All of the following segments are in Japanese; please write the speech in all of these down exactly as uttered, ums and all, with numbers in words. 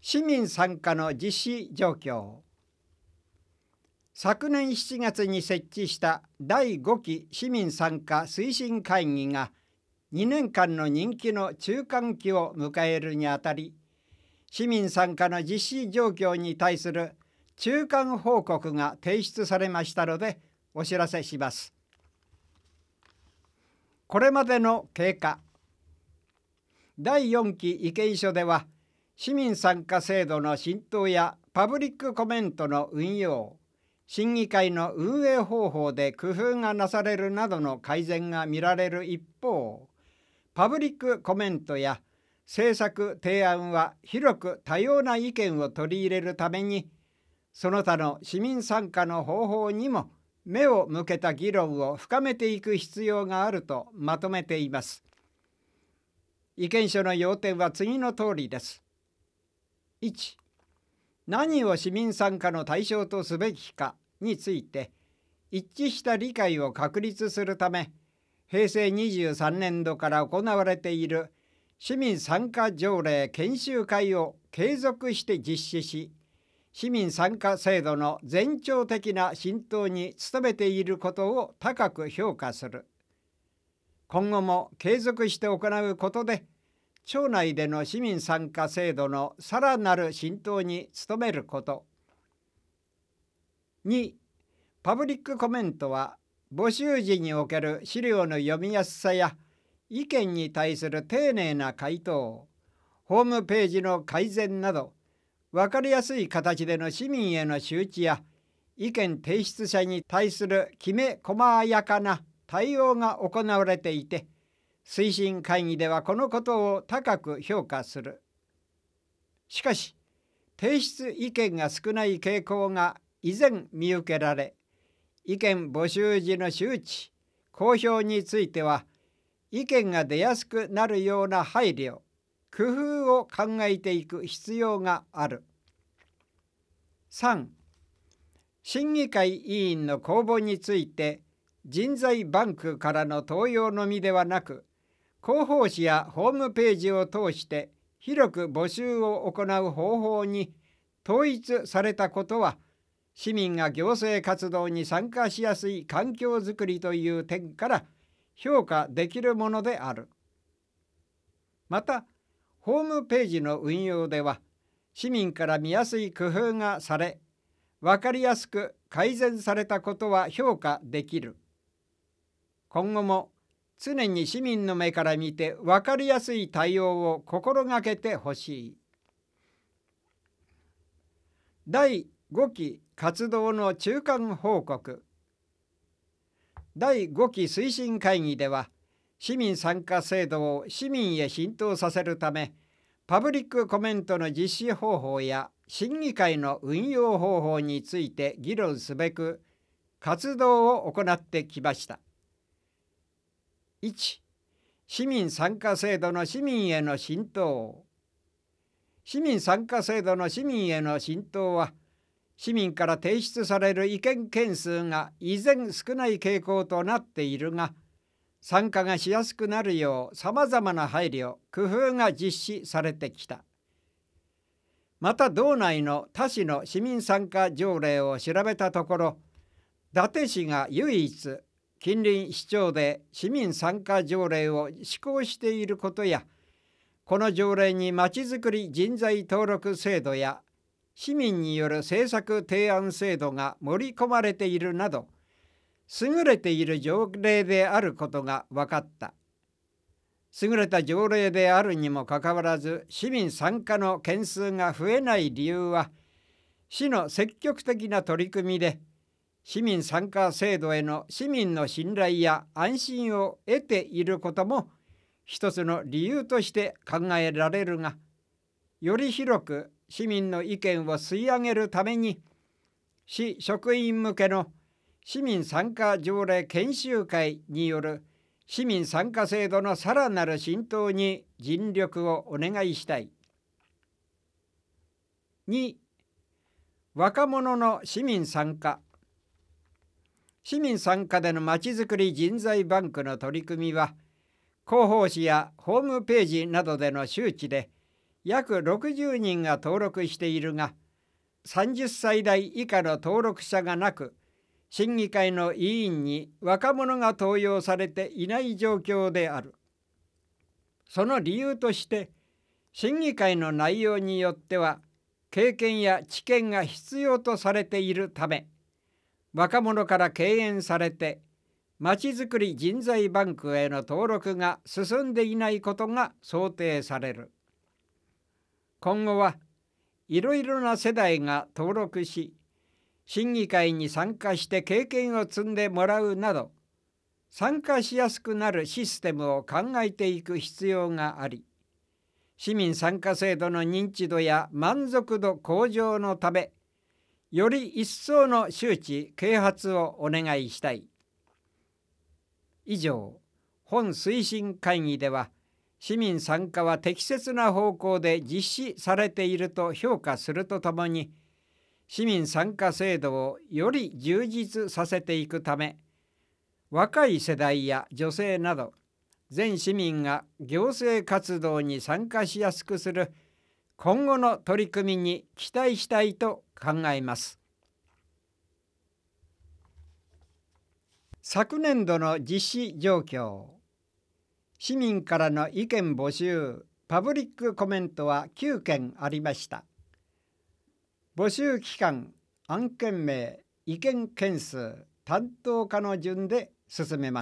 市民参加の実施状況。昨年しちがつに設置しただいごき市民参加推進会議がにねんかんの任期の中間期を迎えるにあたり、市民参加の実施状況に対する中間報告が提出されましたのでお知らせします。これまでの経過。だいよんき意見書では、市民参加制度の浸透やパブリックコメントの運用、審議会の運営方法で工夫がなされるなどの改善が見られる一方、パブリックコメントや政策提案は広く多様な意見を取り入れるために、その他の市民参加の方法にも目を向けた議論を深めていく必要があるとまとめています。意見書の要点は次の通りです。いち、何を市民参加の対象とすべきかについて一致した理解を確立するため、へいせいにじゅうさんねんどから行われている市民参加条例研修会を継続して実施し、市民参加制度の全庁的な浸透に努めていることを高く評価する。今後も継続して行うことで、庁内での市民参加制度のさらなる浸透に努めること。に、パブリックコメントは募集時における資料の読みやすさや意見に対する丁寧な回答、ホームページの改善など、分かりやすい形での市民への周知や意見提出者に対するきめ細やかな対応が行われていて、推進会議ではこのことを高く評価する。しかし、提出意見が少ない傾向が依然見受けられ、意見募集時の周知、公表については、意見が出やすくなるような配慮、工夫を考えていく必要がある。さん、審議会委員の公募について、人材バンクからの登用のみではなく、広報誌やホームページを通して広く募集を行う方法に統一されたことは、市民が行政活動に参加しやすい環境づくりという点から評価できるものである。また、ホームページの運用では、市民から見やすい工夫がされ、分かりやすく改善されたことは評価できる。今後も常に市民の目から見て分かりやすい対応を心がけてほしい。だいごき活動の中間報告。だいごき推進会議では、市民参加制度を市民へ浸透させるため、パブリックコメントの実施方法や審議会の運用方法について議論すべく活動を行ってきました。いち、市民参加制度の市民への浸透。市民参加制度の市民への浸透は、市民から提出される意見件数が依然少ない傾向となっているが、参加がしやすくなるようさまざまな配慮、工夫が実施されてきた。また道内の他市の市民参加条例を調べたところ、伊達市が唯一近隣市町で市民参加条例を施行していることや、この条例にまちづくり人材登録制度や市民による政策提案制度が盛り込まれているなど、優れている条例であることが分かった。優れた条例であるにもかかわらず、市民参加の件数が増えない理由は、市の積極的な取り組みで、市民参加制度への市民の信頼や安心を得ていることも一つの理由として考えられるが、より広く市民の意見を吸い上げるために、市職員向けの市民参加条例研修会による市民参加制度のさらなる浸透に尽力をお願いしたい。に、若者の市民参加。市民参加でのまちづくり人材バンクの取り組みは、広報誌やホームページなどでの周知で、 約ろくじゅうにんが登録しているが、さんじゅっさい代以下の登録者がなく、審議会の委員に若者が登用されていない状況である。その理由として、審議会の内容によっては経験や知見が必要とされているため、若者から敬遠されてまちづくり人材バンクへの登録が進んでいないことが想定される。今後はいろいろな世代が登録し、審議会に参加して経験を積んでもらうなど、参加しやすくなるシステムを考えていく必要があり、市民参加制度の認知度や満足度向上のため、より一層の周知啓発をお願いしたい。以上、本推進会議では、市民参加は適切な方向で実施されていると評価するとともに、市民参加制度をより充実させていくため、若い世代や女性など全市民が行政活動に参加しやすくする今後の取り組みに期待したいと考えます。昨年度の実施状況。市民からの意見募集、パブリックコメントはきゅうけんありました。募集期間、案件名、意見件数、担当課の順で進めます。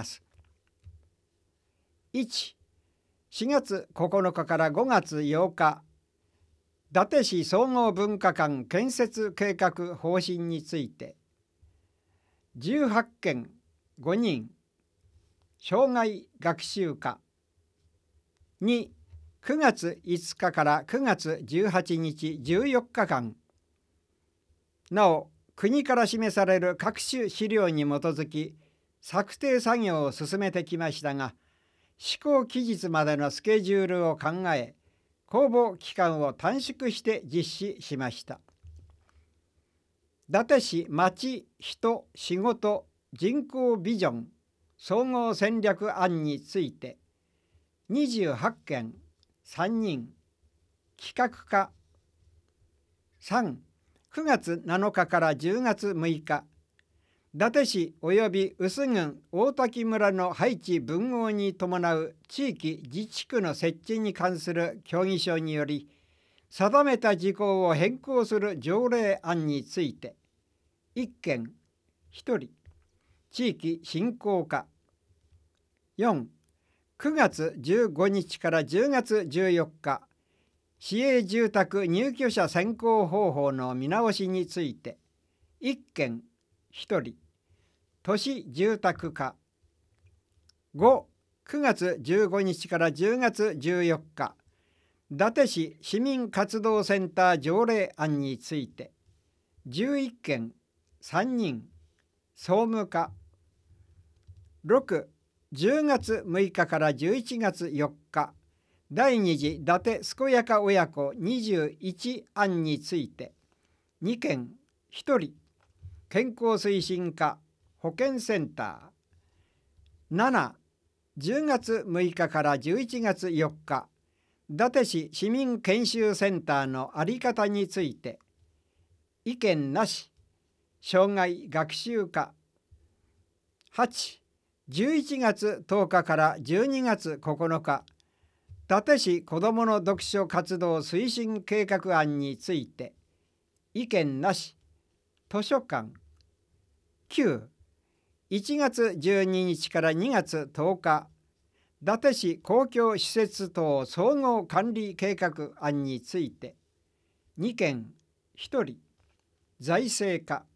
いち、しがつここのかからごがつようか、伊達市総合文化館建設計画方針について、じゅうはっけんごにん、生涯学習科。に、くがついつかからくがつじゅうはちにちじゅうよっかかん、なお国から示される各種資料に基づき策定作業を進めてきましたが、施行期日までのスケジュールを考え、公募期間を短縮して実施しました。伊達市まち・人・仕事・人口ビジョン総合戦略案について、にじゅうはっけんさんにん、企画課。さん、くがつなのかからじゅうがつむいか、伊達市及び臼郡大滝村の配置分合に伴う地域自治区の設置に関する協議書により定めた事項を変更する条例案について、いっけんひとり、地域振興課。よん、くがつじゅうごにちからじゅうがつじゅうよっか、市営住宅入居者選考方法の見直しについて、いっけんひとり、都市住宅課。ご、くがつじゅうごにちからじゅうがつじゅうよっか、伊達市市民活動センター条例案について、じゅういっけんさんにん、総務課。ろく、じゅうがつむいかからじゅういちがつよっか、第二次伊達健やか親子にじゅういち案について、にけんひとり、健康推進課保健センター。なな、じゅうがつむいかからじゅういちがつよっか、伊達市市民研修センターの在り方について、意見なし、生涯学習課。はち、じゅういちがつとおかからじゅうにがつここのか、伊達市子どもの読書活動推進計画案について、意見なし、図書館。きゅう、いちがつじゅうににちからにがつとおか、伊達市公共施設等総合管理計画案について、にけんひとり、財政課。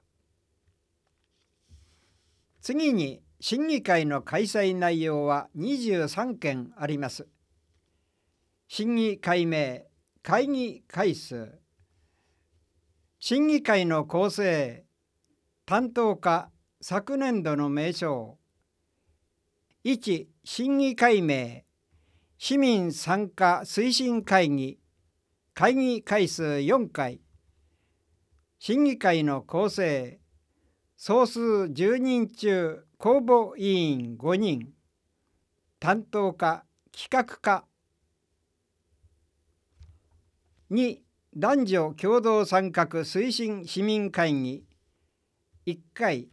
次に審議会の開催内容はにじゅうさんけんあります。審議会名、会議回数。審議会の構成、担当課、昨年度の名称。いち、審議会名、市民参加推進会議、会議回数よんかい。審議会の構成、総数じゅうにん中公募委員ごにん、担当課、企画課。 に男女共同参画推進市民会議いっかい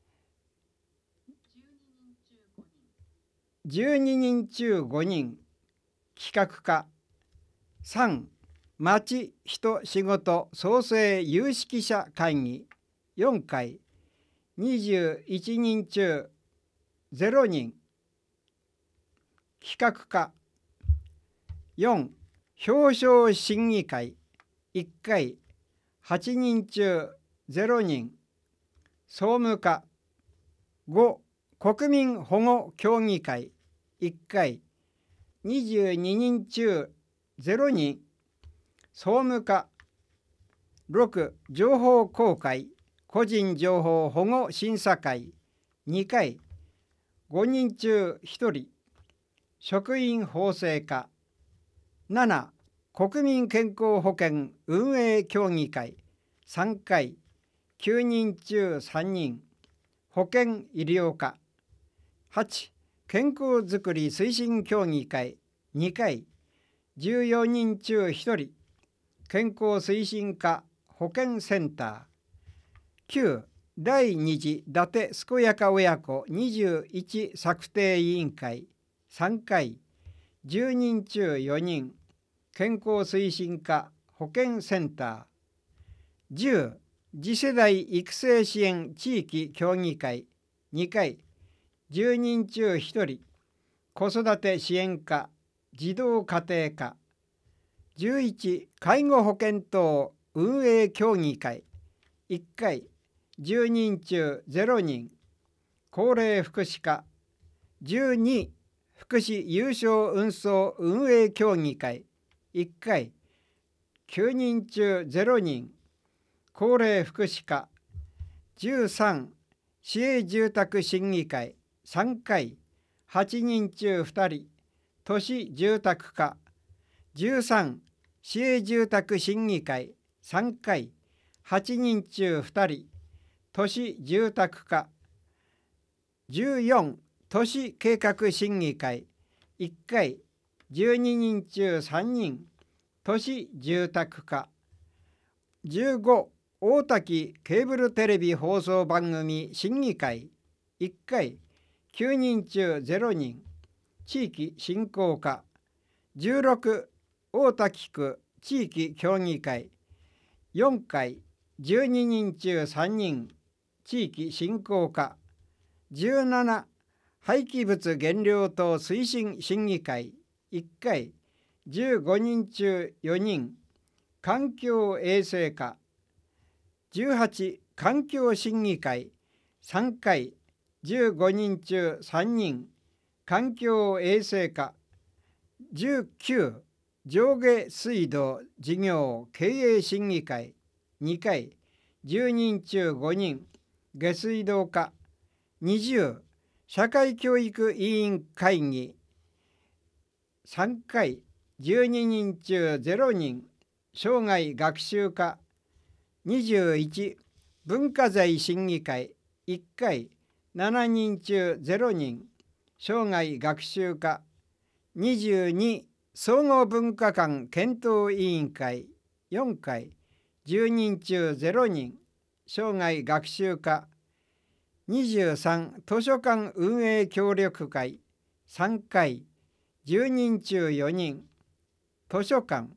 じゅうににん中ごにん企画課。さん町人仕事創生有識者会議よんかいにじゅういちにん中ゼロにん企画課。よん表彰審議会いっかいはちにん中ゼロにん総務課。ご国民保護協議会いっかいにじゅうににん中ゼロにん総務課。ろく情報公開個人情報保護審査会にかいごにん中ひとり職員法制課。なな国民健康保険運営協議会さんかいきゅうにん中さんにん保険医療課。はち健康づくり推進協議会にかいじゅうよにん中ひとり健康推進課保健センター。きゅう第二次伊達健やか親子にじゅういち策定委員会さんかいじゅうにん中よにん健康推進課保健センター。じゅう次世代育成支援地域協議会にかいじゅうにん中ひとり子育て支援課児童家庭課。じゅういち介護保険等運営協議会いっかいじゅうにん中ゼロにん高齢福祉課。じゅうに福祉有償運送運営協議会いっかいきゅうにん中ゼロにん高齢福祉課。じゅうさん市営住宅審議会さんかいはちにん中ふたり都市住宅課。じゅうさん市営住宅審議会さんかいはちにん中ふたり都市住宅課。じゅうよん都市計画審議会いっかいじゅうににん中さんにん都市住宅課。じゅうご大滝ケーブルテレビ放送番組審議会いっかいきゅうにん中ゼロにん地域振興課。じゅうろく大滝区地域協議会よんかいじゅうににん中さんにん地域振興課。じゅうなな廃棄物減量等推進審議会いっかいじゅうごにん中よにん環境衛生課。じゅうはち環境審議会さんかいじゅうごにん中さんにん環境衛生課。じゅうきゅう上下水道事業経営審議会にかいじゅうにん中ごにん下水道課。にじゅう社会教育委員会議さんかいじゅうににん中ゼロにん生涯学習課。にじゅういち文化財審議会いっかいしちにん中ゼロにん生涯学習課。にじゅうに総合文化館検討委員会よんかいじゅうにん中ゼロにん生涯学習課。にじゅうさん図書館運営協力会さんかいじゅうにん中よにん図書館。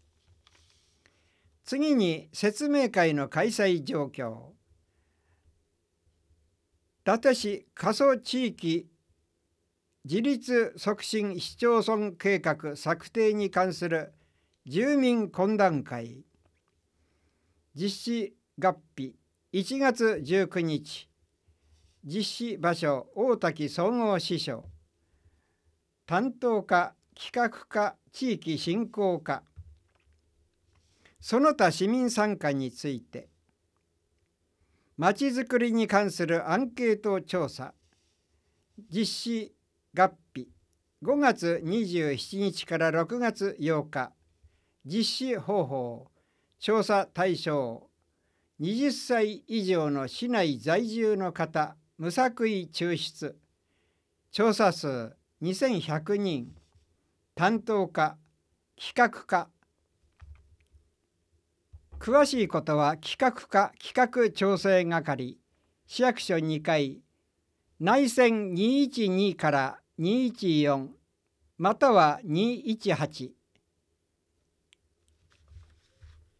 次に説明会の開催状況。伊達市過疎地域自立促進市町村計画策定に関する住民懇談会。実施月日いちがつじゅうくにち。実施場所大滝総合支所。担当課企画課地域振興課。その他市民参加について、まちづくりに関するアンケート調査。実施月日ごがつにじゅうしちにちからろくがつようか。実施方法調査対象はたち以上の市内在住の方無作為抽出。調査数にせんひゃくにん。担当課企画課。 詳しいことは企画課企画調整係市役所にかい内線にひゃくじゅうにからにひゃくじゅうよんまたはにひゃくじゅうはち